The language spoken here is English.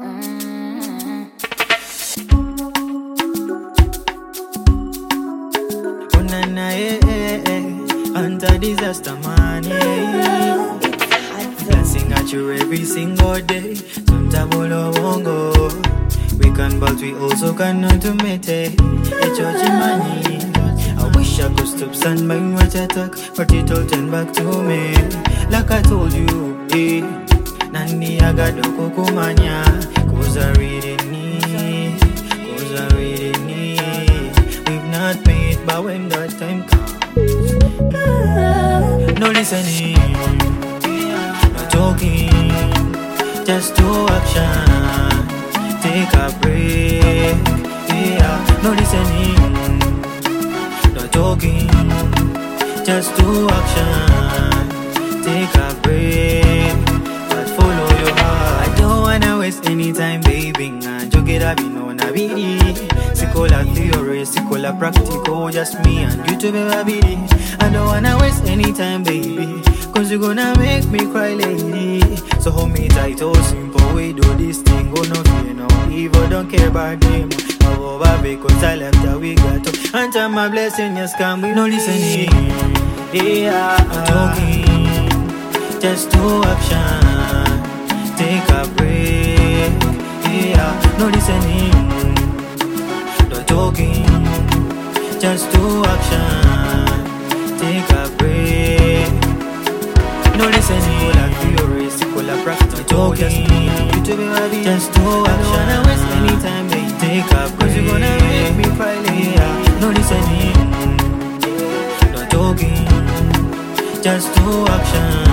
Oh na na anti-disaster man, dancing at you every single day. Sometimes all I won't go. We can, but we also cannot admit it. It's your money. I wish I could stop stand by what you talk, but it all turn back to me. Like I told you, Nandi agado kukumanya, cause I really need, we've not made, but when that time comes, no listening, no talking, just do action, take a break, no listening, no talking, just do action, take a break, but follow your heart. I don't wanna waste any time, baby. Joke it up, no na bidi. Sikola theory, sikola practical, just me and you to baby. I don't wanna waste any time, baby, cause you gonna make me cry, lady. So hold me tight, oh simple, we do this thing, go no fear, no evil, don't care about them. Over because I left that we got to. And time my blessing, yes, can we no listening? Talking, just do action, take a break, no listening, no talking, just do action, take a break, no listening, like theory, sikola practice, no talking, just do action, I don't wanna waste any time, baby, take a break, cause you gonna make me cry, no listening, no talking, just do action.